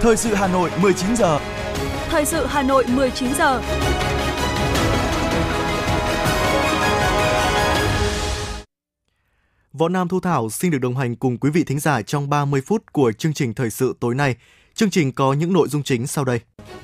Thời sự Hà Nội 19 giờ. Thời sự Hà Nội 19 giờ. Võ Nam Thu Thảo xin được đồng hành cùng quý vị thính giả trong 30 phút của chương trình thời sự tối nay. Chương trình có những nội dung chính sau đây.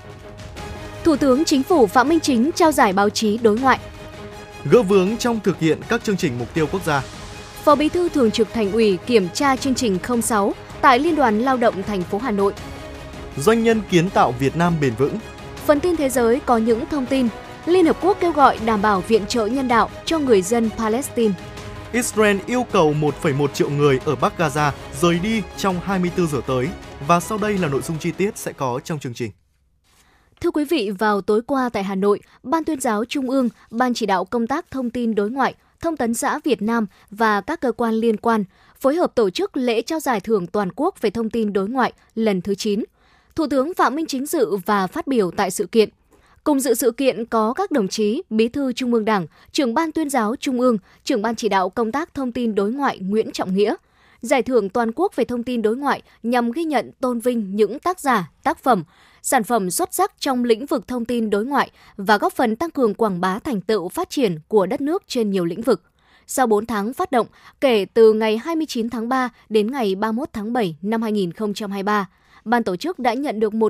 Thủ tướng Chính phủ Phạm Minh Chính trao giải báo chí đối ngoại. Gỡ vướng trong thực hiện các chương trình mục tiêu quốc gia. Phó Bí thư Thường trực Thành ủy kiểm tra chương trình 06 tại Liên đoàn Lao động thành phố Hà Nội. Doanh nhân kiến tạo Việt Nam bền vững. Phần tin thế giới có những thông tin. Liên Hợp Quốc kêu gọi đảm bảo viện trợ nhân đạo cho người dân Palestine. Israel yêu cầu 1,1 triệu người ở Bắc Gaza rời đi trong 24 giờ tới. Và sau đây là nội dung chi tiết sẽ có trong chương trình. Thưa quý vị, vào tối qua tại Hà Nội, Ban Tuyên giáo Trung ương, Ban chỉ đạo công tác thông tin đối ngoại, Thông tấn xã Việt Nam và các cơ quan liên quan phối hợp tổ chức lễ trao giải thưởng toàn quốc về thông tin đối ngoại lần thứ 9. Thủ tướng Phạm Minh Chính dự và phát biểu tại sự kiện. Cùng dự sự kiện có các đồng chí Bí thư Trung ương Đảng, Trưởng Ban Tuyên giáo Trung ương, Trưởng Ban chỉ đạo công tác thông tin đối ngoại Nguyễn Trọng Nghĩa. Giải thưởng toàn quốc về thông tin đối ngoại nhằm ghi nhận tôn vinh những tác giả, tác phẩm, sản phẩm xuất sắc trong lĩnh vực thông tin đối ngoại và góp phần tăng cường quảng bá thành tựu phát triển của đất nước trên nhiều lĩnh vực. Sau 4 tháng phát động, kể từ ngày 29 tháng 3 đến ngày 31 tháng 7 năm 2023, Ban tổ chức đã nhận được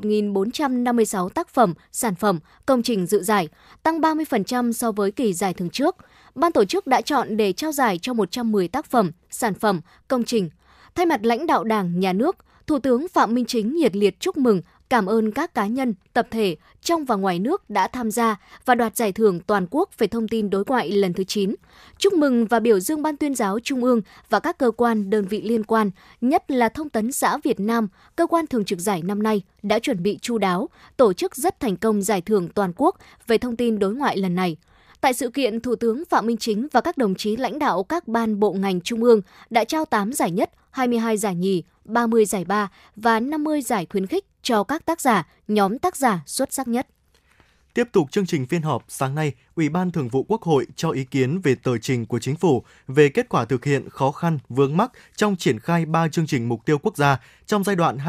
1.456 tác phẩm, sản phẩm, công trình dự giải, tăng 30% so với kỳ giải thường trước. Ban tổ chức đã chọn để trao giải cho 110 tác phẩm, sản phẩm, công trình. Thay mặt lãnh đạo Đảng, Nhà nước, Thủ tướng Phạm Minh Chính nhiệt liệt chúc mừng, cảm ơn các cá nhân, tập thể trong và ngoài nước đã tham gia và đoạt giải thưởng toàn quốc về thông tin đối ngoại lần thứ 9. Chúc mừng và biểu dương Ban Tuyên giáo Trung ương và các cơ quan, đơn vị liên quan, nhất là Thông tấn xã Việt Nam, cơ quan thường trực giải năm nay, đã chuẩn bị chu đáo, tổ chức rất thành công giải thưởng toàn quốc về thông tin đối ngoại lần này. Tại sự kiện, Thủ tướng Phạm Minh Chính và các đồng chí lãnh đạo các ban bộ ngành trung ương đã trao 8 giải nhất, 22 giải nhì, 30 giải ba và 50 giải khuyến khích cho các tác giả, nhóm tác giả xuất sắc nhất. Tiếp tục chương trình phiên họp, sáng nay, Ủy ban Thường vụ Quốc hội cho ý kiến về tờ trình của Chính phủ về kết quả thực hiện khó khăn, vướng mắc trong triển khai 3 chương trình mục tiêu quốc gia trong giai đoạn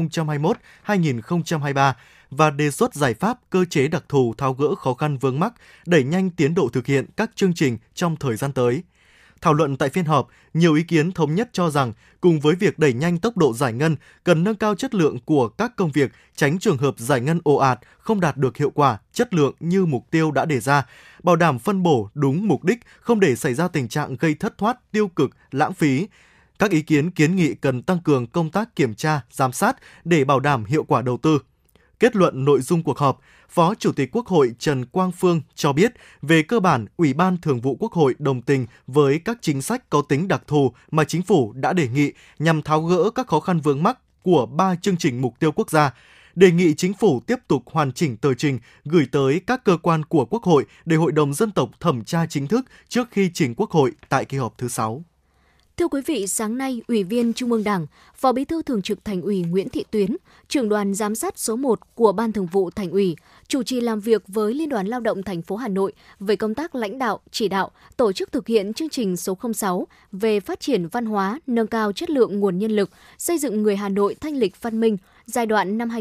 2021-2023 và đề xuất giải pháp cơ chế đặc thù tháo gỡ khó khăn vướng mắc, đẩy nhanh tiến độ thực hiện các chương trình trong thời gian tới. Thảo luận tại phiên họp, nhiều ý kiến thống nhất cho rằng, cùng với việc đẩy nhanh tốc độ giải ngân, cần nâng cao chất lượng của các công việc, tránh trường hợp giải ngân ồ ạt, không đạt được hiệu quả, chất lượng như mục tiêu đã đề ra, bảo đảm phân bổ đúng mục đích, không để xảy ra tình trạng gây thất thoát, tiêu cực, lãng phí. Các ý kiến kiến nghị cần tăng cường công tác kiểm tra, giám sát để bảo đảm hiệu quả đầu tư. Kết luận nội dung cuộc họp, Phó Chủ tịch Quốc hội Trần Quang Phương cho biết, về cơ bản, Ủy ban Thường vụ Quốc hội đồng tình với các chính sách có tính đặc thù mà Chính phủ đã đề nghị nhằm tháo gỡ các khó khăn vướng mắc của 3 chương trình mục tiêu quốc gia. Đề nghị Chính phủ tiếp tục hoàn chỉnh tờ trình gửi tới các cơ quan của Quốc hội để Hội đồng Dân tộc thẩm tra chính thức trước khi trình Quốc hội tại kỳ họp thứ 6. Thưa quý vị, sáng nay, Ủy viên Trung ương Đảng, Phó Bí thư Thường trực Thành ủy Nguyễn Thị Tuyến, trưởng đoàn giám sát số 1 của Ban Thường vụ Thành ủy, chủ trì làm việc với Liên đoàn Lao động thành phố Hà Nội về công tác lãnh đạo, chỉ đạo, tổ chức thực hiện chương trình số 06 về phát triển văn hóa, nâng cao chất lượng nguồn nhân lực, xây dựng người Hà Nội thanh lịch văn minh giai đoạn năm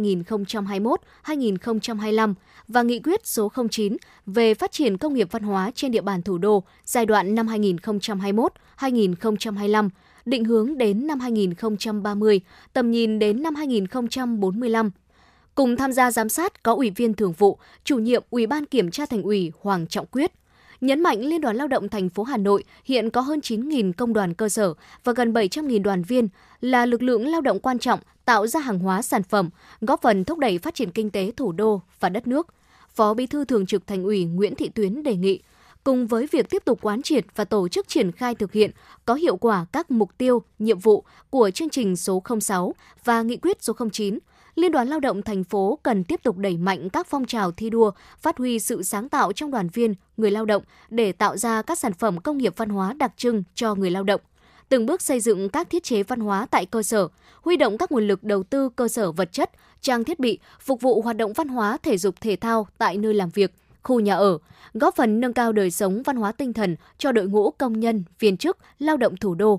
2021-2025 và nghị quyết số 09 về phát triển công nghiệp văn hóa trên địa bàn thủ đô giai đoạn năm 2021-2025, định hướng đến năm 2030, tầm nhìn đến năm 2045. Cùng tham gia giám sát có Ủy viên Thường vụ, Chủ nhiệm Ủy ban Kiểm tra Thành ủy Hoàng Trọng Quyết. Nhấn mạnh Liên đoàn Lao động thành phố Hà Nội hiện có hơn 9.000 công đoàn cơ sở và gần 700.000 đoàn viên, là lực lượng lao động quan trọng tạo ra hàng hóa sản phẩm, góp phần thúc đẩy phát triển kinh tế thủ đô và đất nước. Phó Bí thư Thường trực Thành ủy Nguyễn Thị Tuyến đề nghị, cùng với việc tiếp tục quán triệt và tổ chức triển khai thực hiện có hiệu quả các mục tiêu, nhiệm vụ của chương trình số 06 và nghị quyết số 09, Liên đoàn Lao động thành phố cần tiếp tục đẩy mạnh các phong trào thi đua, phát huy sự sáng tạo trong đoàn viên, người lao động để tạo ra các sản phẩm công nghiệp văn hóa đặc trưng cho người lao động. Từng bước xây dựng các thiết chế văn hóa tại cơ sở, huy động các nguồn lực đầu tư cơ sở vật chất, trang thiết bị, phục vụ hoạt động văn hóa thể dục thể thao tại nơi làm việc, khu nhà ở, góp phần nâng cao đời sống văn hóa tinh thần cho đội ngũ công nhân, viên chức, lao động thủ đô.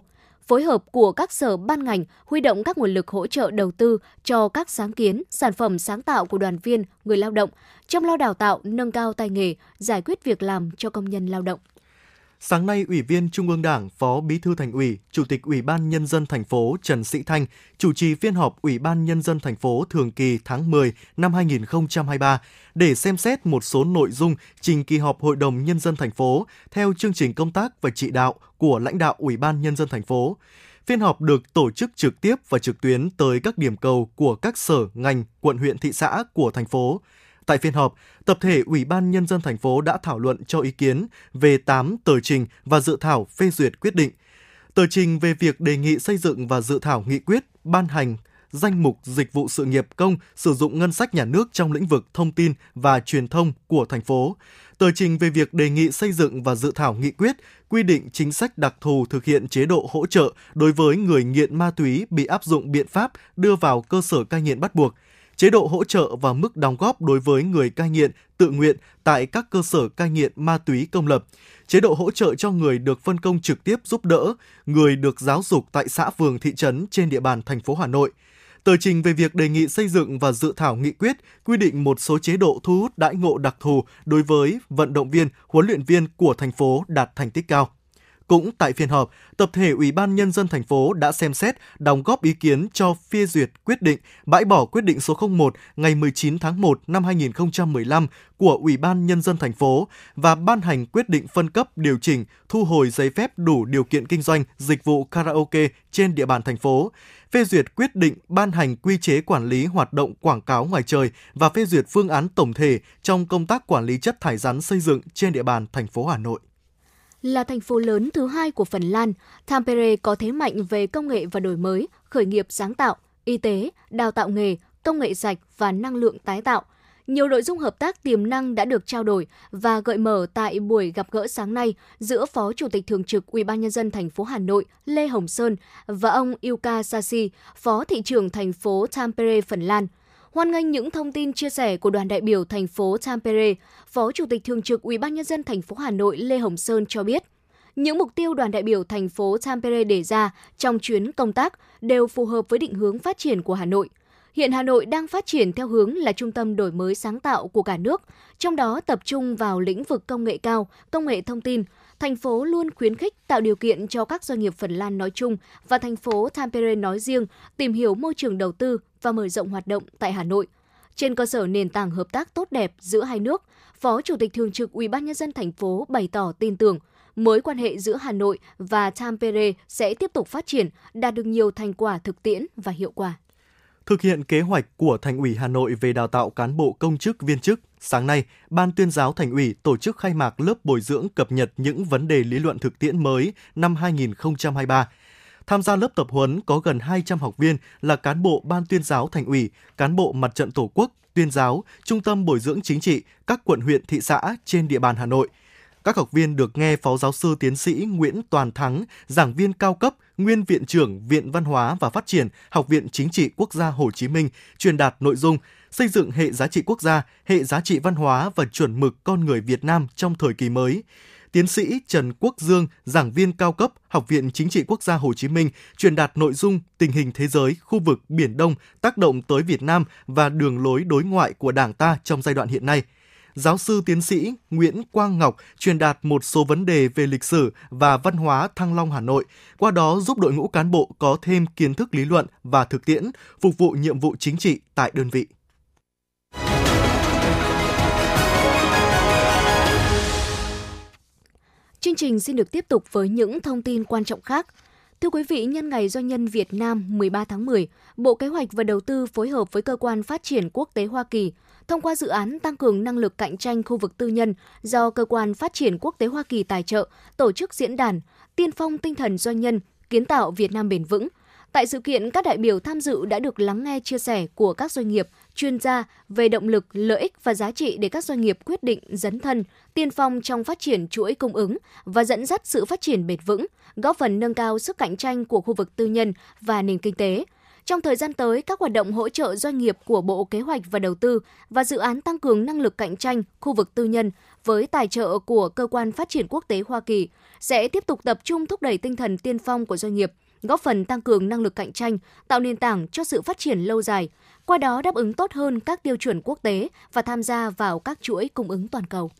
phối hợp của các sở ban ngành, huy động các nguồn lực hỗ trợ đầu tư cho các sáng kiến, sản phẩm sáng tạo của đoàn viên, người lao động, chăm lo đào tạo, nâng cao tay nghề, giải quyết việc làm cho công nhân lao động. Sáng nay, Ủy viên Trung ương Đảng, Phó Bí thư Thành ủy, Chủ tịch Ủy ban Nhân dân thành phố Trần Sĩ Thanh chủ trì phiên họp Ủy ban Nhân dân thành phố thường kỳ tháng 10 năm 2023 để xem xét một số nội dung trình kỳ họp Hội đồng Nhân dân thành phố theo chương trình công tác và chỉ đạo của lãnh đạo Ủy ban Nhân dân thành phố. Phiên họp được tổ chức trực tiếp và trực tuyến tới các điểm cầu của các sở, ngành, quận, huyện, thị xã của thành phố. Tại phiên họp, tập thể Ủy ban Nhân dân thành phố đã thảo luận cho ý kiến về 8 tờ trình và dự thảo phê duyệt quyết định. Tờ trình về việc đề nghị xây dựng và dự thảo nghị quyết ban hành danh mục dịch vụ sự nghiệp công sử dụng ngân sách nhà nước trong lĩnh vực thông tin và truyền thông của thành phố. Tờ trình về việc đề nghị xây dựng và dự thảo nghị quyết quy định chính sách đặc thù thực hiện chế độ hỗ trợ đối với người nghiện ma túy bị áp dụng biện pháp đưa vào cơ sở cai nghiện bắt buộc, chế độ hỗ trợ và mức đóng góp đối với người cai nghiện tự nguyện tại các cơ sở cai nghiện ma túy công lập, chế độ hỗ trợ cho người được phân công trực tiếp giúp đỡ, người được giáo dục tại xã phường thị trấn trên địa bàn thành phố Hà Nội. Tờ trình về việc đề nghị xây dựng và dự thảo nghị quyết quy định một số chế độ thu hút đãi ngộ đặc thù đối với vận động viên, huấn luyện viên của thành phố đạt thành tích cao. Cũng tại phiên họp, tập thể Ủy ban Nhân dân thành phố đã xem xét đóng góp ý kiến cho phê duyệt quyết định bãi bỏ quyết định số 01 ngày 19 tháng 1 năm 2015 của Ủy ban Nhân dân thành phố và ban hành quyết định phân cấp điều chỉnh thu hồi giấy phép đủ điều kiện kinh doanh dịch vụ karaoke trên địa bàn thành phố, phê duyệt quyết định ban hành quy chế quản lý hoạt động quảng cáo ngoài trời và phê duyệt phương án tổng thể trong công tác quản lý chất thải rắn xây dựng trên địa bàn thành phố Hà Nội. Là thành phố lớn thứ hai của Phần Lan, Tampere có thế mạnh về công nghệ và đổi mới, khởi nghiệp sáng tạo, y tế, đào tạo nghề, công nghệ sạch và năng lượng tái tạo. Nhiều nội dung hợp tác tiềm năng đã được trao đổi và gợi mở tại buổi gặp gỡ sáng nay giữa Phó Chủ tịch Thường trực UBND thành phố Hà Nội Lê Hồng Sơn và ông Jukka Sasi, Phó Thị trưởng thành phố Tampere, Phần Lan. Hoan nghênh những thông tin chia sẻ của đoàn đại biểu thành phố Tampere, Phó Chủ tịch Thường trực UBND thành phố Hà Nội Lê Hồng Sơn cho biết, những mục tiêu đoàn đại biểu thành phố Tampere đề ra trong chuyến công tác đều phù hợp với định hướng phát triển của Hà Nội. Hiện Hà Nội đang phát triển theo hướng là trung tâm đổi mới sáng tạo của cả nước, trong đó tập trung vào lĩnh vực công nghệ cao, công nghệ thông tin. Thành phố luôn khuyến khích tạo điều kiện cho các doanh nghiệp Phần Lan nói chung và thành phố Tampere nói riêng tìm hiểu môi trường đầu tư và mở rộng hoạt động tại Hà Nội. Trên cơ sở nền tảng hợp tác tốt đẹp giữa hai nước, Phó Chủ tịch Thường trực UBND thành phố bày tỏ tin tưởng mối quan hệ giữa Hà Nội và Tampere sẽ tiếp tục phát triển, đạt được nhiều thành quả thực tiễn và hiệu quả. Thực hiện kế hoạch của Thành ủy Hà Nội về đào tạo cán bộ công chức viên chức, sáng nay, Ban Tuyên giáo Thành ủy tổ chức khai mạc lớp bồi dưỡng cập nhật những vấn đề lý luận thực tiễn mới năm 2023. Tham gia lớp tập huấn có gần 200 học viên là cán bộ Ban Tuyên giáo Thành ủy, cán bộ Mặt trận Tổ quốc, Tuyên giáo, Trung tâm Bồi dưỡng Chính trị, các quận huyện thị xã trên địa bàn Hà Nội. Các học viên được nghe Phó Giáo sư Tiến sĩ Nguyễn Toàn Thắng, giảng viên cao cấp, nguyên Viện trưởng Viện Văn hóa và Phát triển, Học viện Chính trị Quốc gia Hồ Chí Minh truyền đạt nội dung xây dựng hệ giá trị quốc gia, hệ giá trị văn hóa và chuẩn mực con người Việt Nam trong thời kỳ mới. Tiến sĩ Trần Quốc Dương, giảng viên cao cấp, Học viện Chính trị Quốc gia Hồ Chí Minh truyền đạt nội dung tình hình thế giới, khu vực Biển Đông tác động tới Việt Nam và đường lối đối ngoại của Đảng ta trong giai đoạn hiện nay. Giáo sư tiến sĩ Nguyễn Quang Ngọc truyền đạt một số vấn đề về lịch sử và văn hóa Thăng Long Hà Nội, qua đó giúp đội ngũ cán bộ có thêm kiến thức lý luận và thực tiễn, phục vụ nhiệm vụ chính trị tại đơn vị. Chương trình xin được tiếp tục với những thông tin quan trọng khác. Thưa quý vị, nhân ngày Doanh nhân Việt Nam 13 tháng 10, Bộ Kế hoạch và Đầu tư phối hợp với Cơ quan Phát triển Quốc tế Hoa Kỳ thông qua dự án tăng cường năng lực cạnh tranh khu vực tư nhân do Cơ quan Phát triển Quốc tế Hoa Kỳ tài trợ, tổ chức diễn đàn Tiên phong tinh thần doanh nhân, kiến tạo Việt Nam bền vững. Tại sự kiện, các đại biểu tham dự đã được lắng nghe chia sẻ của các doanh nghiệp, chuyên gia về động lực, lợi ích và giá trị để các doanh nghiệp quyết định dấn thân, tiên phong trong phát triển chuỗi cung ứng và dẫn dắt sự phát triển bền vững, góp phần nâng cao sức cạnh tranh của khu vực tư nhân và nền kinh tế. Trong thời gian tới, các hoạt động hỗ trợ doanh nghiệp của Bộ Kế hoạch và Đầu tư và dự án tăng cường năng lực cạnh tranh khu vực tư nhân với tài trợ của Cơ quan Phát triển Quốc tế Hoa Kỳ sẽ tiếp tục tập trung thúc đẩy tinh thần tiên phong của doanh nghiệp, góp phần tăng cường năng lực cạnh tranh, tạo nền tảng cho sự phát triển lâu dài, qua đó đáp ứng tốt hơn các tiêu chuẩn quốc tế và tham gia vào các chuỗi cung ứng toàn cầu.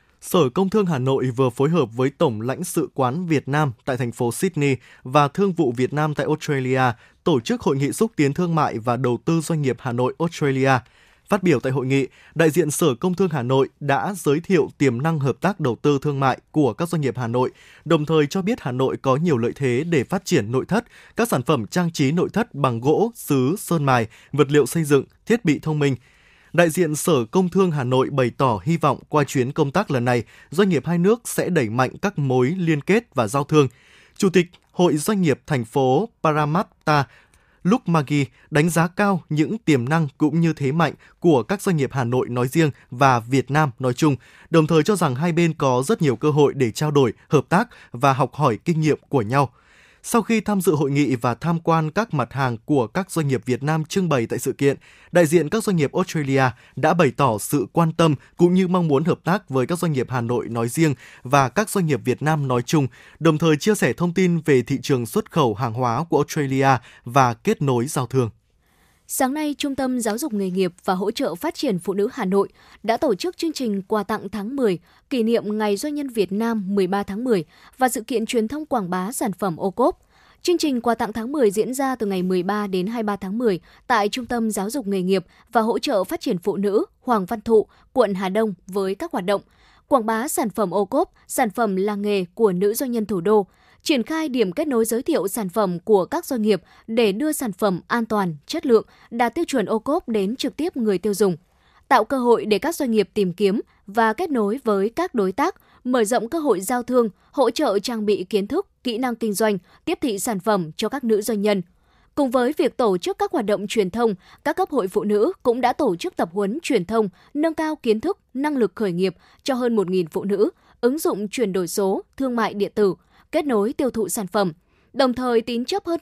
Sở Công Thương Hà Nội vừa phối hợp với Tổng lãnh sự quán Việt Nam tại thành phố Sydney và Thương vụ Việt Nam tại Australia tổ chức hội nghị xúc tiến thương mại và đầu tư doanh nghiệp Hà Nội Australia. Phát biểu tại hội nghị, đại diện Sở Công Thương Hà Nội đã giới thiệu tiềm năng hợp tác đầu tư thương mại của các doanh nghiệp Hà Nội, đồng thời cho biết Hà Nội có nhiều lợi thế để phát triển nội thất, các sản phẩm trang trí nội thất bằng gỗ, sứ, sơn mài, vật liệu xây dựng, thiết bị thông minh. Đại diện Sở Công Thương Hà Nội bày tỏ hy vọng qua chuyến công tác lần này, doanh nghiệp hai nước sẽ đẩy mạnh các mối liên kết và giao thương. Chủ tịch Hội Doanh nghiệp thành phố Parramatta Luke Maggie đánh giá cao những tiềm năng cũng như thế mạnh của các doanh nghiệp Hà Nội nói riêng và Việt Nam nói chung, đồng thời cho rằng hai bên có rất nhiều cơ hội để trao đổi, hợp tác và học hỏi kinh nghiệm của nhau. Sau khi tham dự hội nghị và tham quan các mặt hàng của các doanh nghiệp Việt Nam trưng bày tại sự kiện, đại diện các doanh nghiệp Australia đã bày tỏ sự quan tâm cũng như mong muốn hợp tác với các doanh nghiệp Hà Nội nói riêng và các doanh nghiệp Việt Nam nói chung, đồng thời chia sẻ thông tin về thị trường xuất khẩu hàng hóa của Australia và kết nối giao thương. Sáng nay, Trung tâm Giáo dục Nghề nghiệp và Hỗ trợ Phát triển Phụ nữ Hà Nội đã tổ chức chương trình quà tặng tháng 10, kỷ niệm Ngày Doanh nhân Việt Nam 13 tháng 10 và sự kiện truyền thông quảng bá sản phẩm ô cốp. Chương trình quà tặng tháng 10 diễn ra từ ngày 13 đến 23 tháng 10 tại Trung tâm Giáo dục Nghề nghiệp và Hỗ trợ Phát triển Phụ nữ Hoàng Văn Thụ, quận Hà Đông với các hoạt động quảng bá sản phẩm ô cốp, sản phẩm làng nghề của nữ doanh nhân thủ đô, triển khai điểm kết nối giới thiệu sản phẩm của các doanh nghiệp để đưa sản phẩm an toàn, chất lượng, đạt tiêu chuẩn ô cốp đến trực tiếp người tiêu dùng, tạo cơ hội để các doanh nghiệp tìm kiếm và kết nối với các đối tác, mở rộng cơ hội giao thương, hỗ trợ trang bị kiến thức, kỹ năng kinh doanh, tiếp thị sản phẩm cho các nữ doanh nhân. Cùng với việc tổ chức các hoạt động truyền thông, các cấp hội phụ nữ cũng đã tổ chức tập huấn truyền thông, nâng cao kiến thức, năng lực khởi nghiệp cho hơn 1.000 phụ nữ, ứng dụng chuyển đổi số, thương mại điện tử, kết nối tiêu thụ sản phẩm, đồng thời tín chấp hơn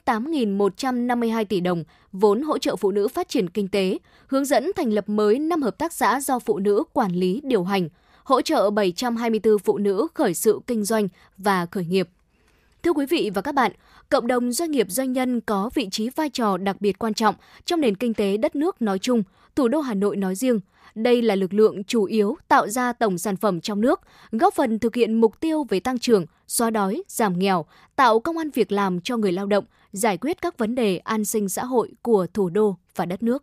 8.152 tỷ đồng vốn hỗ trợ phụ nữ phát triển kinh tế, hướng dẫn thành lập mới 5 hợp tác xã do phụ nữ quản lý điều hành, hỗ trợ 724 phụ nữ khởi sự kinh doanh và khởi nghiệp. Thưa quý vị và các bạn, cộng đồng doanh nghiệp doanh nhân có vị trí vai trò đặc biệt quan trọng trong nền kinh tế đất nước nói chung, thủ đô Hà Nội nói riêng. Đây là lực lượng chủ yếu tạo ra tổng sản phẩm trong nước, góp phần thực hiện mục tiêu về tăng trưởng, xóa đói, giảm nghèo, tạo công ăn việc làm cho người lao động, giải quyết các vấn đề an sinh xã hội của thủ đô và đất nước.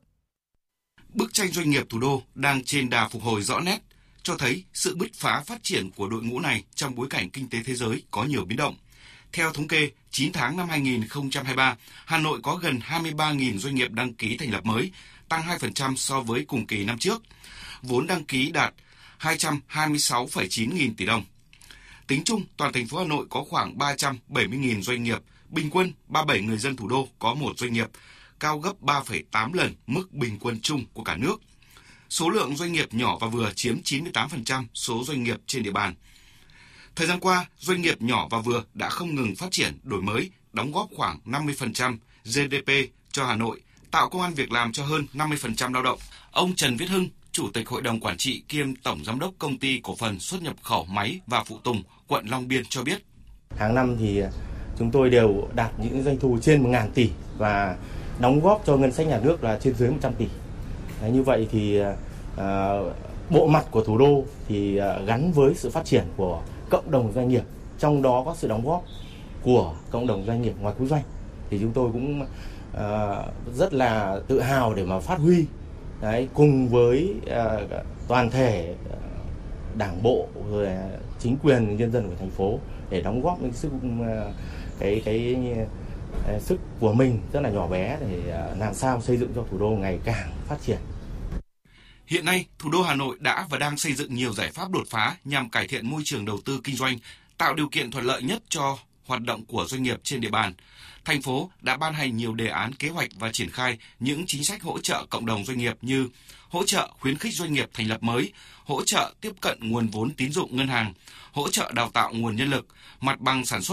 Bức tranh doanh nghiệp thủ đô đang trên đà phục hồi rõ nét, cho thấy sự bứt phá phát triển của đội ngũ này trong bối cảnh kinh tế thế giới có nhiều biến động. Theo thống kê, 9 tháng năm 2023, Hà Nội có gần 23.000 doanh nghiệp đăng ký thành lập mới, tăng 2% so với cùng kỳ năm trước. Vốn đăng ký đạt 226,9 nghìn tỷ đồng. Tính chung, toàn thành phố Hà Nội có khoảng 370.000 doanh nghiệp, bình quân 37 người dân thủ đô có một doanh nghiệp, cao gấp 3,8 lần mức bình quân chung của cả nước. Số lượng doanh nghiệp nhỏ và vừa chiếm 98% số doanh nghiệp trên địa bàn. Thời gian qua, doanh nghiệp nhỏ và vừa đã không ngừng phát triển, đổi mới, đóng góp khoảng 50% GDP cho Hà Nội, tạo công ăn việc làm cho hơn 50% lao động. Ông Trần Viết Hưng, Chủ tịch Hội đồng Quản trị kiêm Tổng Giám đốc Công ty Cổ phần Xuất nhập khẩu Máy và Phụ tùng, quận Long Biên cho biết. Hàng năm thì chúng tôi đều đạt những doanh thu trên 1.000 tỷ và đóng góp cho ngân sách nhà nước là trên dưới 100 tỷ. Như vậy thì bộ mặt của thủ đô thì gắn với sự phát triển của cộng đồng doanh nghiệp, trong đó có sự đóng góp của cộng đồng doanh nghiệp ngoài quốc doanh. Thì chúng tôi cũng rất là tự hào để mà phát huy cùng với toàn thể đảng bộ rồi chính quyền nhân dân của thành phố để đóng góp những sức của mình rất là nhỏ bé để làm sao xây dựng cho thủ đô ngày càng phát triển. Hiện nay, thủ đô Hà Nội đã và đang xây dựng nhiều giải pháp đột phá nhằm cải thiện môi trường đầu tư kinh doanh, tạo điều kiện thuận lợi nhất cho hoạt động của doanh nghiệp trên địa bàn. Thành phố đã ban hành nhiều đề án kế hoạch và triển khai những chính sách hỗ trợ cộng đồng doanh nghiệp như hỗ trợ khuyến khích doanh nghiệp thành lập mới, hỗ trợ tiếp cận nguồn vốn tín dụng ngân hàng, hỗ trợ đào tạo nguồn nhân lực, mặt bằng sản xuất,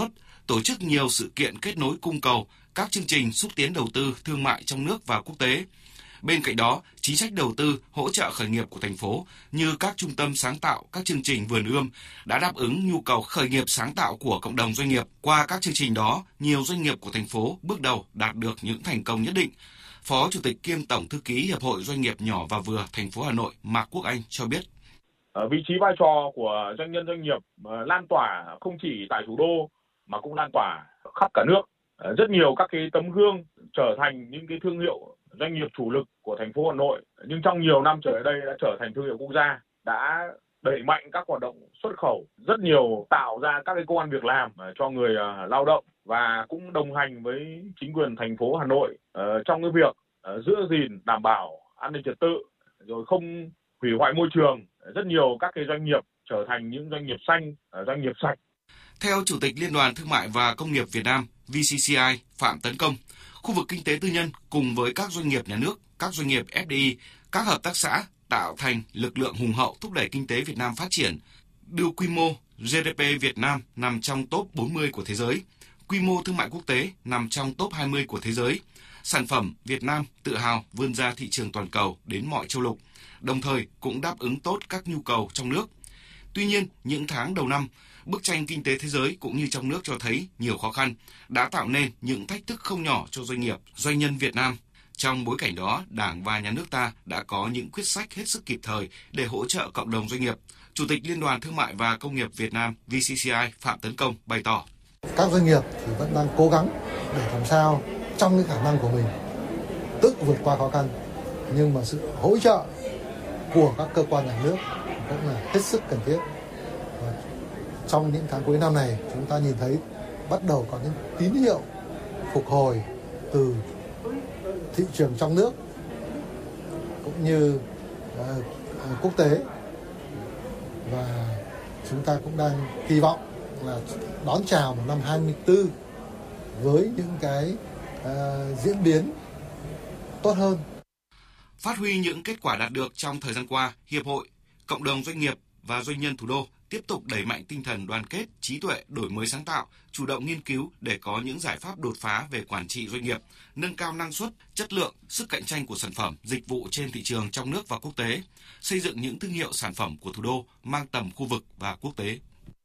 tổ chức nhiều sự kiện kết nối cung cầu, các chương trình xúc tiến đầu tư thương mại trong nước và quốc tế. Bên cạnh đó, chính sách đầu tư hỗ trợ khởi nghiệp của thành phố như các trung tâm sáng tạo, các chương trình vườn ươm đã đáp ứng nhu cầu khởi nghiệp sáng tạo của cộng đồng doanh nghiệp. Qua các chương trình đó, nhiều doanh nghiệp của thành phố bước đầu đạt được những thành công nhất định. Phó Chủ tịch kiêm Tổng thư ký Hiệp hội Doanh nghiệp nhỏ và vừa thành phố Hà Nội Mạc Quốc Anh cho biết. Vị trí vai trò của doanh nhân doanh nghiệp lan tỏa không chỉ tại thủ đô mà cũng lan tỏa khắp cả nước. Rất nhiều các cái tấm gương trở thành những cái thương hiệu doanh nghiệp chủ lực của thành phố Hà Nội, nhưng trong nhiều năm trở lại đây đã trở thành thương hiệu quốc gia, đã đẩy mạnh các hoạt động xuất khẩu, rất nhiều tạo ra các cái công ăn việc làm cho người lao động và cũng đồng hành với chính quyền thành phố Hà Nội trong cái việc giữ gìn đảm bảo an ninh trật tự, rồi không hủy hoại môi trường. Rất nhiều các cái doanh nghiệp trở thành những doanh nghiệp xanh, doanh nghiệp sạch. Theo Chủ tịch Liên đoàn Thương mại và Công nghiệp Việt Nam VCCI Phạm Tấn Công, khu vực kinh tế tư nhân cùng với các doanh nghiệp nhà nước, các doanh nghiệp FDI, các hợp tác xã tạo thành lực lượng hùng hậu thúc đẩy kinh tế Việt Nam phát triển, đưa quy mô GDP Việt Nam nằm trong top 40 của thế giới, quy mô thương mại quốc tế nằm trong top 20 của thế giới. Sản phẩm Việt Nam tự hào vươn ra thị trường toàn cầu đến mọi châu lục, đồng thời cũng đáp ứng tốt các nhu cầu trong nước. Tuy nhiên, những tháng đầu năm, bức tranh kinh tế thế giới cũng như trong nước cho thấy nhiều khó khăn, đã tạo nên những thách thức không nhỏ cho doanh nghiệp, doanh nhân Việt Nam. Trong bối cảnh đó, Đảng và Nhà nước ta đã có những quyết sách hết sức kịp thời để hỗ trợ cộng đồng doanh nghiệp. Chủ tịch Liên đoàn Thương mại và Công nghiệp Việt Nam VCCI Phạm Tấn Công bày tỏ. Các doanh nghiệp thì vẫn đang cố gắng để làm sao trong cái khả năng của mình tự vượt qua khó khăn, nhưng mà sự hỗ trợ của các cơ quan nhà nước cũng là hết sức cần thiết. Và trong những tháng cuối năm này, chúng ta nhìn thấy bắt đầu có những tín hiệu phục hồi từ thị trường trong nước cũng như quốc tế, và chúng ta cũng đang kỳ vọng là đón chào một năm 2024 với những cái diễn biến tốt hơn. Phát huy những kết quả đạt được trong thời gian qua, Hiệp hội, cộng đồng doanh nghiệp và doanh nhân thủ đô tiếp tục đẩy mạnh tinh thần đoàn kết, trí tuệ, đổi mới sáng tạo, chủ động nghiên cứu để có những giải pháp đột phá về quản trị doanh nghiệp, nâng cao năng suất, chất lượng, sức cạnh tranh của sản phẩm, dịch vụ trên thị trường trong nước và quốc tế, xây dựng những thương hiệu sản phẩm của thủ đô mang tầm khu vực và quốc tế.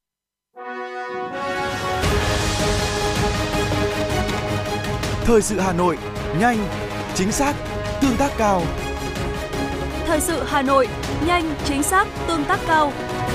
Thời sự Hà Nội, nhanh, chính xác, tương tác cao. Thời sự Hà Nội, nhanh, chính xác, tương tác cao.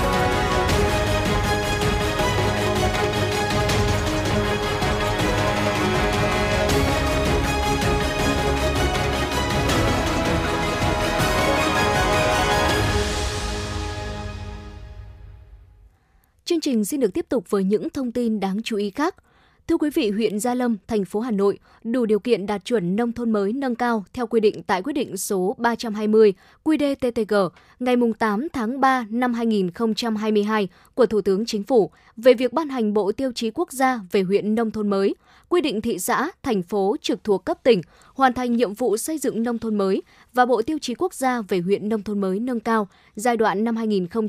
Chương trình xin được tiếp tục với những thông tin đáng chú ý khác. Thưa quý vị, huyện Gia Lâm, thành phố Hà Nội đủ điều kiện đạt chuẩn nông thôn mới nâng cao theo quy định tại quyết định số 320 QĐ-TTG ngày 8 tháng 3 năm 2022 của Thủ tướng Chính phủ về việc ban hành Bộ Tiêu chí Quốc gia về huyện nông thôn mới, quy định thị xã, thành phố trực thuộc cấp tỉnh hoàn thành nhiệm vụ xây dựng nông thôn mới và Bộ Tiêu chí Quốc gia về huyện nông thôn mới nâng cao giai đoạn năm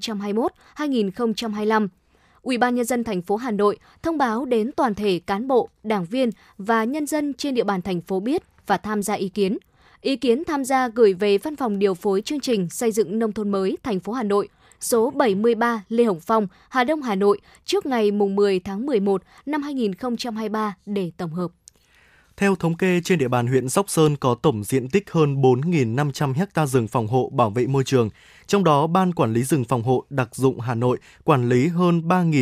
2021-2025. Ủy ban Nhân dân thành phố Hà Nội thông báo đến toàn thể cán bộ, đảng viên và nhân dân trên địa bàn thành phố biết và tham gia ý kiến. Ý kiến tham gia gửi về Văn phòng điều phối chương trình xây dựng nông thôn mới thành phố Hà Nội, số 73 Lê Hồng Phong, Hà Đông, Hà Nội trước ngày 10 tháng 11 năm 2023 để tổng hợp. Theo thống kê, trên địa bàn huyện Sóc Sơn có tổng diện tích hơn 4.500 ha rừng phòng hộ bảo vệ môi trường. Trong đó, Ban Quản lý rừng phòng hộ đặc dụng Hà Nội quản lý hơn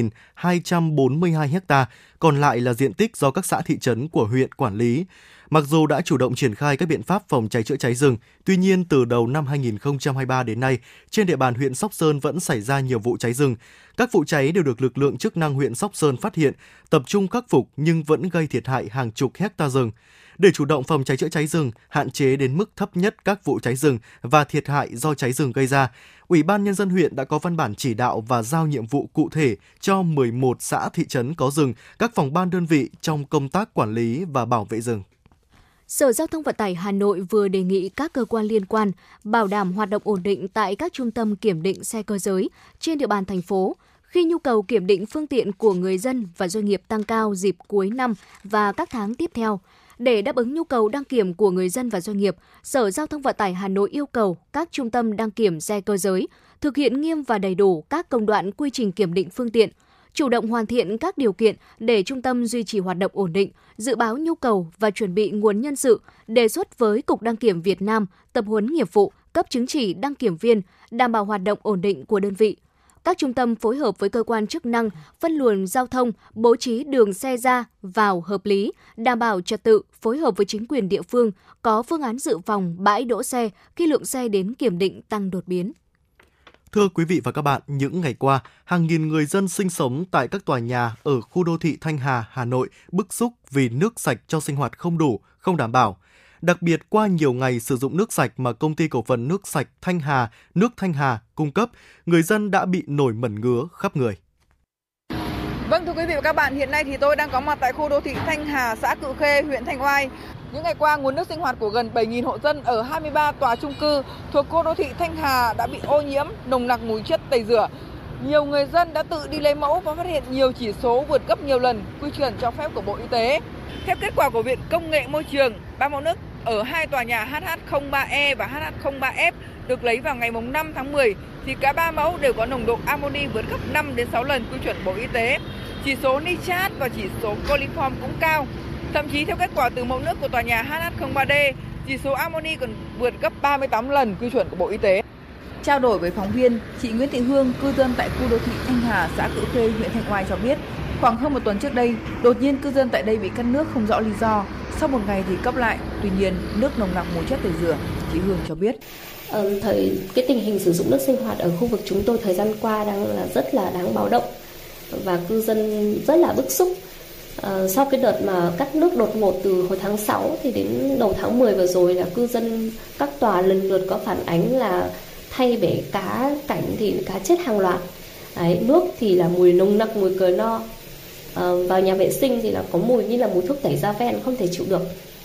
3.242 ha, còn lại là diện tích do các xã thị trấn của huyện quản lý. Mặc dù đã chủ động triển khai các biện pháp phòng cháy chữa cháy rừng, tuy nhiên từ đầu năm 2023 đến nay, trên địa bàn huyện Sóc Sơn vẫn xảy ra nhiều vụ cháy rừng. Các vụ cháy đều được lực lượng chức năng huyện Sóc Sơn phát hiện, tập trung khắc phục nhưng vẫn gây thiệt hại hàng chục hecta rừng. Để chủ động phòng cháy chữa cháy rừng, hạn chế đến mức thấp nhất các vụ cháy rừng và thiệt hại do cháy rừng gây ra, Ủy ban Nhân dân huyện đã có văn bản chỉ đạo và giao nhiệm vụ cụ thể cho 11 xã thị trấn có rừng, các phòng ban đơn vị trong công tác quản lý và bảo vệ rừng. Sở Giao thông Vận tải Hà Nội vừa đề nghị các cơ quan liên quan bảo đảm hoạt động ổn định tại các trung tâm kiểm định xe cơ giới trên địa bàn thành phố Khi nhu cầu kiểm định phương tiện của người dân và doanh nghiệp tăng cao dịp cuối năm và các tháng tiếp theo, để đáp ứng nhu cầu đăng kiểm của người dân và doanh nghiệp, Sở Giao thông Vận tải Hà Nội yêu cầu các trung tâm đăng kiểm xe cơ giới thực hiện nghiêm và đầy đủ các công đoạn quy trình kiểm định phương tiện, chủ động hoàn thiện các điều kiện để trung tâm duy trì hoạt động ổn định, dự báo nhu cầu và chuẩn bị nguồn nhân sự, đề xuất với Cục Đăng kiểm Việt Nam tập huấn nghiệp vụ, cấp chứng chỉ đăng kiểm viên, đảm bảo hoạt động ổn định của đơn vị. Các trung tâm phối hợp với cơ quan chức năng, phân luồng giao thông, bố trí đường xe ra, vào hợp lý, đảm bảo trật tự, phối hợp với chính quyền địa phương, có phương án dự phòng bãi đỗ xe khi lượng xe đến kiểm định tăng đột biến. Thưa quý vị và các bạn, những ngày qua, hàng nghìn người dân sinh sống tại các tòa nhà ở khu đô thị Thanh Hà, Hà Nội bức xúc vì nước sạch cho sinh hoạt không đủ, không đảm bảo. Đặc biệt, qua nhiều ngày sử dụng nước sạch mà Công ty Cổ phần Nước sạch Thanh Hà, nước Thanh Hà cung cấp, người dân đã bị nổi mẩn ngứa khắp người. Vâng, thưa quý vị và các bạn, hiện nay thì tôi đang có mặt tại khu đô thị Thanh Hà, xã Cự Khê, huyện Thanh Oai. Những ngày qua, nguồn nước sinh hoạt của gần 7.000 hộ dân ở 23 tòa chung cư thuộc khu đô thị Thanh Hà đã bị ô nhiễm, nồng nặc mùi chất tẩy rửa. Nhiều người dân đã tự đi lấy mẫu và phát hiện nhiều chỉ số vượt gấp nhiều lần quy chuẩn cho phép của Bộ Y tế. Theo kết quả của Viện Công nghệ Môi trường, 3 mẫu nước ở hai tòa nhà HH03E và HH03F được lấy vào ngày 5 tháng 10 thì cả 3 mẫu đều có nồng độ amoni vượt gấp 5 đến 6 lần quy chuẩn Bộ Y tế. Chỉ số nitrat và chỉ số coliform cũng cao. Thậm chí theo kết quả từ mẫu nước của tòa nhà HH03D, chỉ số amoni còn vượt gấp 38 lần quy chuẩn của Bộ Y tế. Trao đổi với phóng viên, chị Nguyễn Thị Hương, cư dân tại khu đô thị Thanh Hà, xã Cự Khê, huyện Thanh Oai cho biết, khoảng hơn một tuần trước đây, đột nhiên cư dân tại đây bị cắt nước không rõ lý do. Sau một ngày thì cấp lại, tuy nhiên nước nồng nặc mùi chất tẩy rửa. Chị Hương cho biết. Cái tình hình sử dụng nước sinh hoạt ở khu vực chúng tôi thời gian qua đang là rất là đáng báo động và cư dân rất là bức xúc. Sau cái đợt mà cắt nước đột ngột từ hồi tháng 6 thì đến đầu tháng 10 vừa rồi là cư dân các tòa lần lượt có phản ánh là thay bể cá cảnh thì cá chết hàng loạt. Đấy, nước thì là mùi nồng nặc, mùi cờ no. Vào nhà vệ sinh thì là có mùi như là mùi thuốc tẩy da ven, không thể chịu được.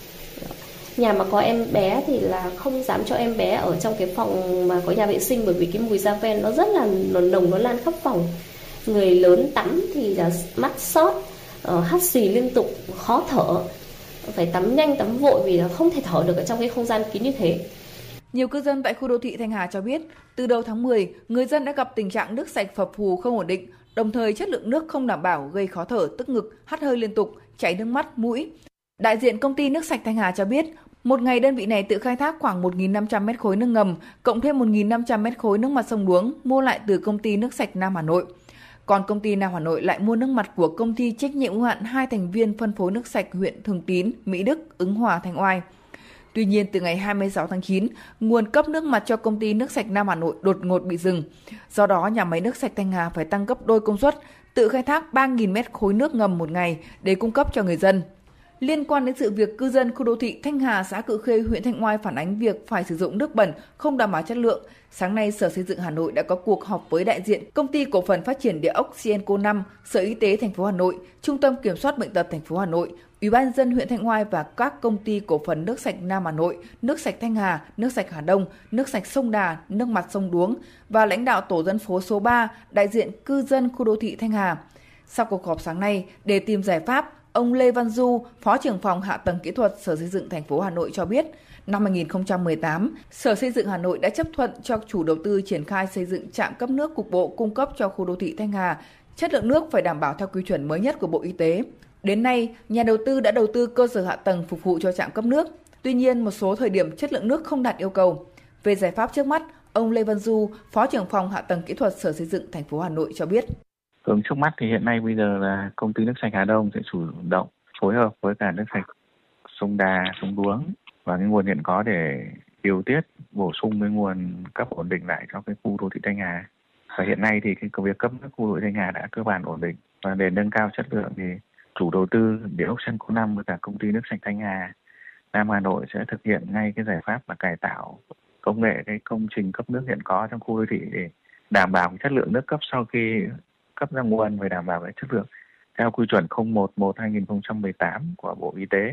Nhà mà có em bé thì là không dám cho em bé ở trong cái phòng mà có nhà vệ sinh bởi vì cái mùi da ven nó rất là nồng, nó lan khắp phòng. Người lớn tắm thì là mắt sót, hắt xì liên tục, khó thở, phải tắm nhanh tắm vội vì là không thể thở được ở trong cái không gian kín như thế. Nhiều cư dân tại khu đô thị Thanh Hà cho biết, từ đầu tháng 10, người dân đã gặp tình trạng nước sạch phập phù không ổn định, đồng thời chất lượng nước không đảm bảo gây khó thở, tức ngực, hắt hơi liên tục, chảy nước mắt, mũi. Đại diện công ty nước sạch Thanh Hà cho biết, một ngày đơn vị này tự khai thác khoảng 1.500 mét khối nước ngầm, cộng thêm 1.500 mét khối nước mặt sông Đuống mua lại từ công ty nước sạch Nam Hà Nội. Còn công ty Nam Hà Nội lại mua nước mặt của công ty trách nhiệm hữu hạn 2 thành viên phân phối nước sạch huyện Thường Tín, Mỹ Đức, Ứng Hòa, Thanh Oai. Tuy nhiên, từ ngày 26 tháng 9, nguồn cấp nước mặt cho công ty nước sạch Nam Hà Nội đột ngột bị dừng. Do đó, nhà máy nước sạch Thanh Hà phải tăng gấp đôi công suất, tự khai thác 3.000 mét khối nước ngầm một ngày để cung cấp cho người dân. Liên quan đến sự việc cư dân khu đô thị Thanh Hà, xã Cự Khê, huyện Thanh Oai phản ánh việc phải sử dụng nước bẩn không đảm bảo chất lượng, sáng nay Sở Xây dựng Hà Nội đã có cuộc họp với đại diện Công ty Cổ phần Phát triển Địa ốc Sienco 5, Sở Y tế thành phố Hà Nội, Trung tâm Kiểm soát bệnh tật thành phố Hà Nội, Ủy ban nhân dân huyện Thanh Oai và các công ty cổ phần nước sạch Nam Hà Nội, nước sạch Thanh Hà, nước sạch Hà Đông, nước sạch sông Đà, nước mặt sông Đuống và lãnh đạo tổ dân phố số 3, đại diện cư dân khu đô thị Thanh Hà. Sau cuộc họp sáng nay, để tìm giải pháp, ông Lê Văn Du, Phó trưởng phòng Hạ tầng Kỹ thuật Sở Xây dựng thành phố Hà Nội cho biết, năm 2018, Sở Xây dựng Hà Nội đã chấp thuận cho chủ đầu tư triển khai xây dựng trạm cấp nước cục bộ cung cấp cho khu đô thị Thanh Hà. Chất lượng nước phải đảm bảo theo quy chuẩn mới nhất của Bộ Y tế. Đến nay, nhà đầu tư đã đầu tư cơ sở hạ tầng phục vụ cho trạm cấp nước. Tuy nhiên, một số thời điểm chất lượng nước không đạt yêu cầu. Về giải pháp trước mắt, ông Lê Văn Du, Phó trưởng phòng Hạ tầng Kỹ thuật Sở Xây dựng thành phố Hà Nội cho biết. Hướng trước mắt thì hiện nay bây giờ là công ty nước sạch Hà Đông sẽ chủ động phối hợp với cả nước sạch sông Đà, sông Đuống và cái nguồn hiện có để điều tiết bổ sung cái nguồn cấp ổn định lại cho cái khu đô thị Thanh Hà. Và hiện nay thì cái việc cấp nước khu đô thị Thanh Hà đã cơ bản ổn định. Và để nâng cao chất lượng thì chủ đầu tư Địa ốc Sienco 5 với cả công ty nước sạch Thanh Hà Nam Hà Nội sẽ thực hiện ngay cái giải pháp là cải tạo công nghệ cái công trình cấp nước hiện có trong khu đô thị để đảm bảo chất lượng nước cấp sau khi cấp ra nguồn, phải đảm bảo cái chất lượng theo quy chuẩn 011/2018 của Bộ Y tế.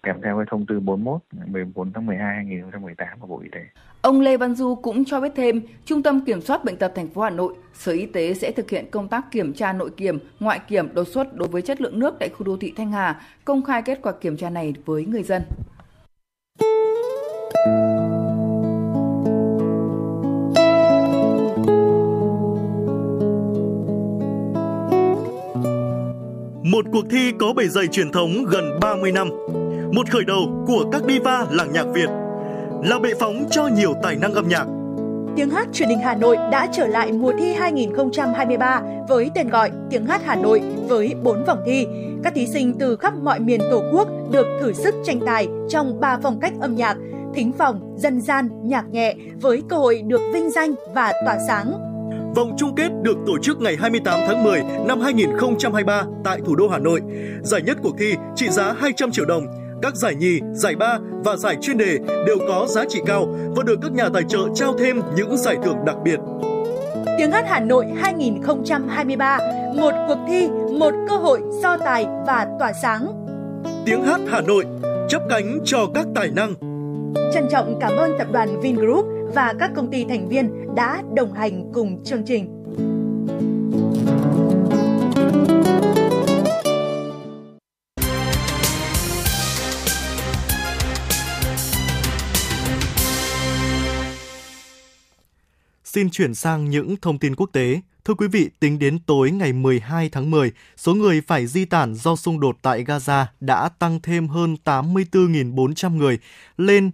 kèm theo cái thông tư 41 14 tháng 12 2018 của Bộ Y tế. Ông Lê Văn Du cũng cho biết thêm, Trung tâm Kiểm soát Bệnh tật thành phố Hà Nội, Sở Y tế sẽ thực hiện công tác kiểm tra nội kiểm, ngoại kiểm đột xuất đối với chất lượng nước tại khu đô thị Thanh Hà, công khai kết quả kiểm tra này với người dân. Một cuộc thi có bề dày truyền thống gần 30 năm. Một khởi đầu của các diva làng nhạc Việt, là bệ phóng cho nhiều tài năng âm nhạc. Tiếng hát truyền hình Hà Nội đã trở lại mùa thi 2023 với tên gọi Tiếng hát Hà Nội với 4 vòng thi. Các thí sinh từ khắp mọi miền Tổ quốc được thử sức tranh tài trong 3 phong cách âm nhạc: thính phòng, dân gian, nhạc nhẹ, với cơ hội được vinh danh và tỏa sáng. Vòng chung kết được tổ chức ngày 28 tháng 10 năm 2023 tại thủ đô Hà Nội. Giải nhất cuộc thi trị giá 200 triệu đồng. Các giải nhì, giải ba và giải chuyên đề đều có giá trị cao và được các nhà tài trợ trao thêm những giải thưởng đặc biệt. Tiếng hát Hà Nội 2023, một cuộc thi, một cơ hội so tài và tỏa sáng. Tiếng hát Hà Nội, chắp cánh cho các tài năng. Trân trọng cảm ơn tập đoàn Vingroup và các công ty thành viên đã đồng hành cùng chương trình. Xin chuyển sang những thông tin quốc tế. Thưa quý vị, tính đến tối ngày 12 tháng 10, số người phải di tản do xung đột tại Gaza đã tăng thêm hơn 84.400 người, lên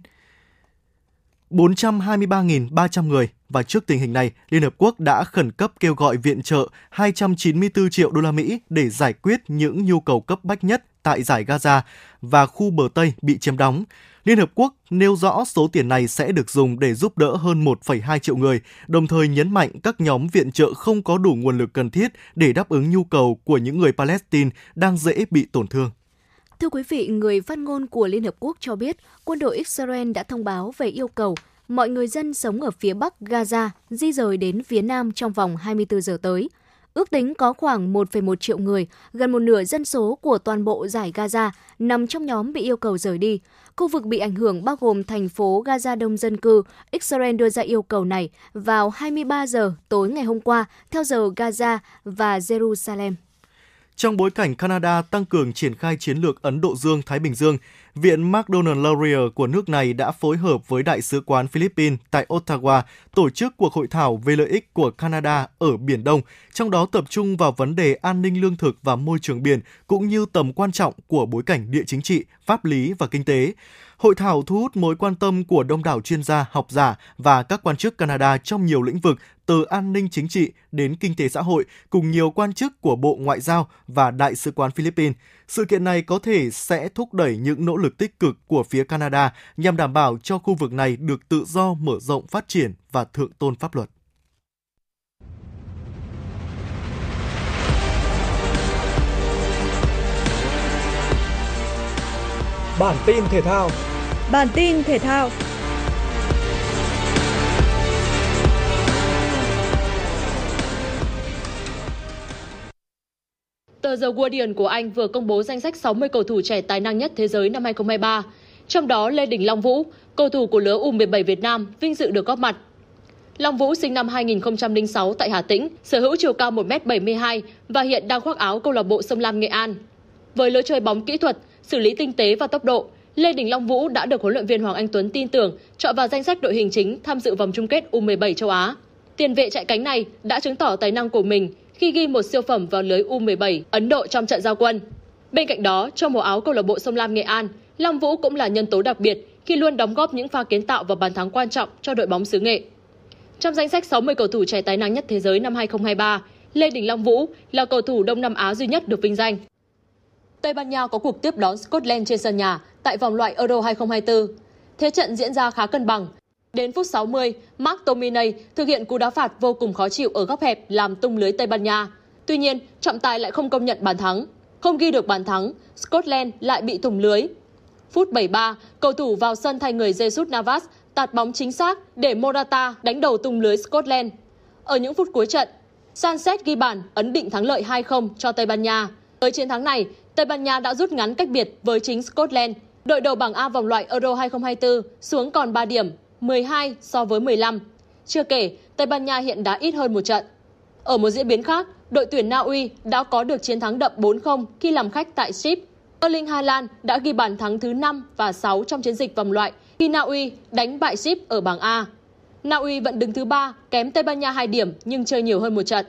423.300 người. Và trước tình hình này, Liên Hợp Quốc đã khẩn cấp kêu gọi viện trợ 294 triệu đô la Mỹ để giải quyết những nhu cầu cấp bách nhất tại dải Gaza và khu bờ Tây bị chiếm đóng. Liên Hợp Quốc nêu rõ số tiền này sẽ được dùng để giúp đỡ hơn 1,2 triệu người, đồng thời nhấn mạnh các nhóm viện trợ không có đủ nguồn lực cần thiết để đáp ứng nhu cầu của những người Palestine đang dễ bị tổn thương. Thưa quý vị, người phát ngôn của Liên Hợp Quốc cho biết quân đội Israel đã thông báo về yêu cầu mọi người dân sống ở phía Bắc Gaza di rời đến phía Nam trong vòng 24 giờ tới. Ước tính có khoảng 1,1 triệu người, gần một nửa dân số của toàn bộ dải Gaza, nằm trong nhóm bị yêu cầu rời đi. Khu vực bị ảnh hưởng bao gồm thành phố Gaza đông dân cư. Israel đưa ra yêu cầu này vào 23 giờ tối ngày hôm qua, theo giờ Gaza và Jerusalem. Trong bối cảnh Canada tăng cường triển khai chiến lược Ấn Độ Dương-Thái Bình Dương, Viện McDonald Laurier của nước này đã phối hợp với Đại sứ quán Philippines tại Ottawa tổ chức cuộc hội thảo về lợi ích của Canada ở Biển Đông, trong đó tập trung vào vấn đề an ninh lương thực và môi trường biển, cũng như tầm quan trọng của bối cảnh địa chính trị, pháp lý và kinh tế. Hội thảo thu hút mối quan tâm của đông đảo chuyên gia, học giả và các quan chức Canada trong nhiều lĩnh vực, từ an ninh chính trị đến kinh tế xã hội, cùng nhiều quan chức của Bộ Ngoại giao và Đại sứ quán Philippines. Sự kiện này có thể sẽ thúc đẩy những nỗ lực tích cực của phía Canada nhằm đảm bảo cho khu vực này được tự do mở rộng phát triển và thượng tôn pháp luật. Bản tin thể thao. Tờ The Guardian của Anh vừa công bố danh sách 60 cầu thủ trẻ tài năng nhất thế giới năm 2023. Trong đó, Lê Đình Long Vũ, cầu thủ của lứa U17 Việt Nam, vinh dự được góp mặt. Long Vũ sinh năm 2006 tại Hà Tĩnh, sở hữu chiều cao 1m72 và hiện đang khoác áo câu lạc bộ Sông Lam Nghệ An. Với lối chơi bóng kỹ thuật, xử lý tinh tế và tốc độ, Lê Đình Long Vũ đã được huấn luyện viên Hoàng Anh Tuấn tin tưởng chọn vào danh sách đội hình chính tham dự vòng chung kết U17 châu Á. Tiền vệ chạy cánh này đã chứng tỏ tài năng của mình khi ghi một siêu phẩm vào lưới U17 Ấn Độ trong trận giao quân. Bên cạnh đó, trong màu áo câu lạc bộ Sông Lam Nghệ An, Long Vũ cũng là nhân tố đặc biệt khi luôn đóng góp những pha kiến tạo và bàn thắng quan trọng cho đội bóng xứ Nghệ. Trong danh sách 60 cầu thủ trẻ tài năng nhất thế giới năm 2023, Lê Đình Long Vũ là cầu thủ Đông Nam Á duy nhất được vinh danh. Tây Ban Nha có cuộc tiếp đón Scotland trên sân nhà tại vòng loại Euro 2024. Thế trận diễn ra khá cân bằng. Đến phút 60, Marc Tominey thực hiện cú đá phạt vô cùng khó chịu ở góc hẹp làm tung lưới Tây Ban Nha. Tuy nhiên, trọng tài lại không công nhận bàn thắng. Không ghi được bàn thắng, Scotland lại bị thủng lưới. Phút 73, cầu thủ vào sân thay người Jesus Navas tạt bóng chính xác để Morata đánh đầu tung lưới Scotland. Ở những phút cuối trận, Sanchez ghi bàn ấn định thắng lợi 2-0 cho Tây Ban Nha. Với chiến thắng này, Tây Ban Nha đã rút ngắn cách biệt với chính Scotland, Đội đầu bảng A vòng loại Euro 2024 xuống còn 3 điểm, 12 so với 15. Chưa kể, Tây Ban Nha hiện đá ít hơn một trận. Ở một diễn biến khác, đội tuyển Na Uy đã có được chiến thắng đậm 4-0 khi làm khách tại Chypre. Erling Haaland đã ghi bàn thắng thứ 5 và 6 trong chiến dịch vòng loại khi Na Uy đánh bại Chypre ở bảng A. Na Uy vẫn đứng thứ 3, kém Tây Ban Nha 2 điểm nhưng chơi nhiều hơn một trận.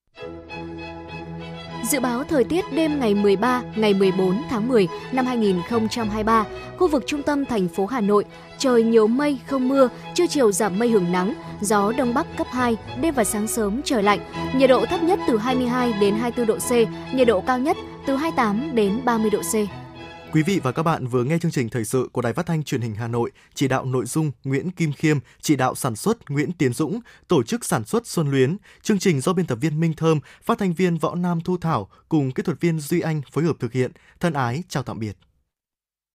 Dự báo thời tiết đêm ngày 13, ngày 14 tháng 10 năm 2023, khu vực trung tâm thành phố Hà Nội, trời nhiều mây không mưa, trưa chiều giảm mây hưởng nắng, gió đông bắc cấp 2, đêm và sáng sớm trời lạnh, nhiệt độ thấp nhất từ 22 đến 24 độ C, nhiệt độ cao nhất từ 28 đến 30 độ C. Quý vị và các bạn vừa nghe chương trình thời sự của Đài Phát thanh Truyền hình Hà Nội, chỉ đạo nội dung Nguyễn Kim Khiêm, chỉ đạo sản xuất Nguyễn Tiến Dũng, tổ chức sản xuất Xuân Luyến. Chương trình do biên tập viên Minh Thơm, phát thanh viên Võ Nam Thu Thảo cùng kỹ thuật viên Duy Anh phối hợp thực hiện. Thân ái chào tạm biệt.